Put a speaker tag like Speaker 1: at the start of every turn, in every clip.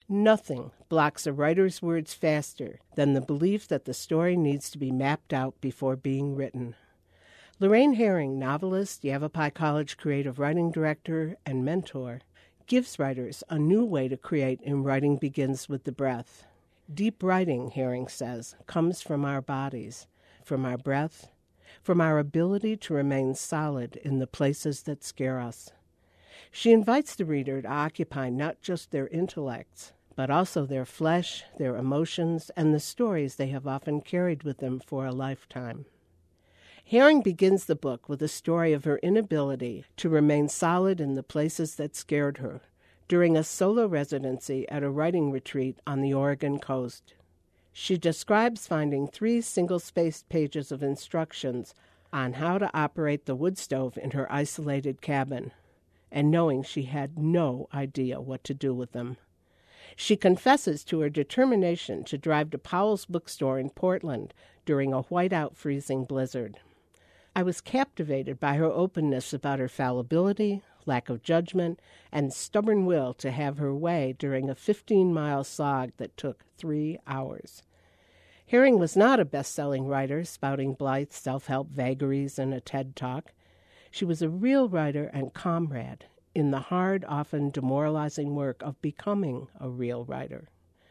Speaker 1: Nothing blocks a writer's words faster than the belief that the story needs to be mapped out before being written. Lorraine Herring, novelist, Yavapai College creative writing director, and mentor, gives writers a new way to create in Writing Begins with the Breath. Deep writing, Herring says, comes from our bodies, from our breath, from our ability to remain solid in the places that scare us. She invites the reader to occupy not just their intellects, but also their flesh, their emotions, and the stories they have often carried with them for a lifetime. Herring begins the book with a story of her inability to remain solid in the places that scared her during a solo residency at a writing retreat on the Oregon coast. She describes finding 3 single-spaced pages of instructions on how to operate the wood stove in her isolated cabin, and knowing she had no idea what to do with them. She confesses to her determination to drive to Powell's bookstore in Portland during a whiteout freezing blizzard. I was captivated by her openness about her fallibility, lack of judgment, and stubborn will to have her way during a 15-mile slog that took 3 hours. Herring was not a best-selling writer spouting blithe self-help vagaries in a TED Talk. She was a real writer and comrade in the hard, often demoralizing work of becoming a real writer.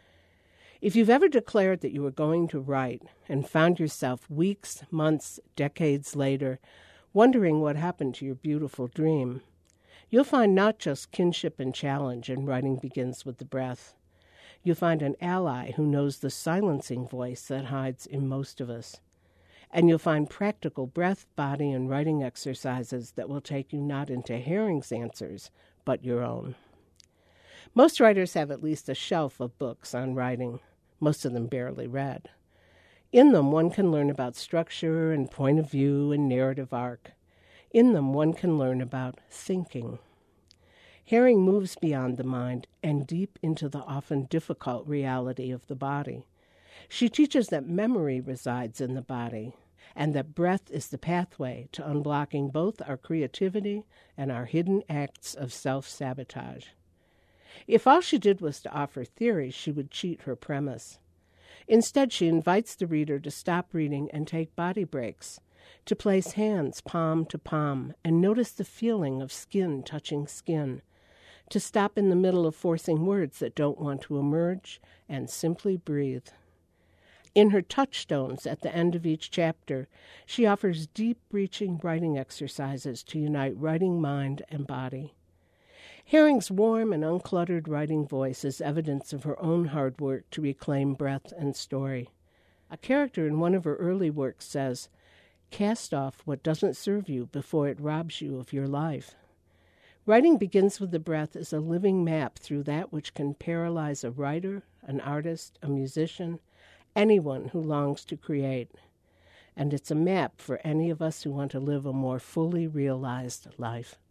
Speaker 1: If you've ever declared that you were going to write and found yourself weeks, months, decades later wondering what happened to your beautiful dream, you'll find not just kinship and challenge in Writing Begins with the Breath. You'll find an ally who knows the silencing voice that hides in most of us. And you'll find practical breath, body, and writing exercises that will take you not into Herring's answers, but your own. Most writers have at least a shelf of books on writing, most of them barely read. In them, one can learn about structure and point of view and narrative arc. In them, one can learn about thinking. Herring moves beyond the mind and deep into the often difficult reality of the body. She teaches that memory resides in the body and that breath is the pathway to unblocking both our creativity and our hidden acts of self-sabotage. If all she did was to offer theory, she would cheat her premise. Instead, she invites the reader to stop reading and take body breaks, to place hands palm to palm and notice the feeling of skin touching skin, to stop in the middle of forcing words that don't want to emerge and simply breathe. In her touchstones at the end of each chapter, she offers deep-reaching writing exercises to unite writing mind and body. Herring's warm and uncluttered writing voice is evidence of her own hard work to reclaim breath and story. A character in one of her early works says, "Cast off what doesn't serve you before it robs you of your life." Writing Begins with the Breath is a living map through that which can paralyze a writer, an artist, a musician, anyone who longs to create. And it's a map for any of us who want to live a more fully realized life.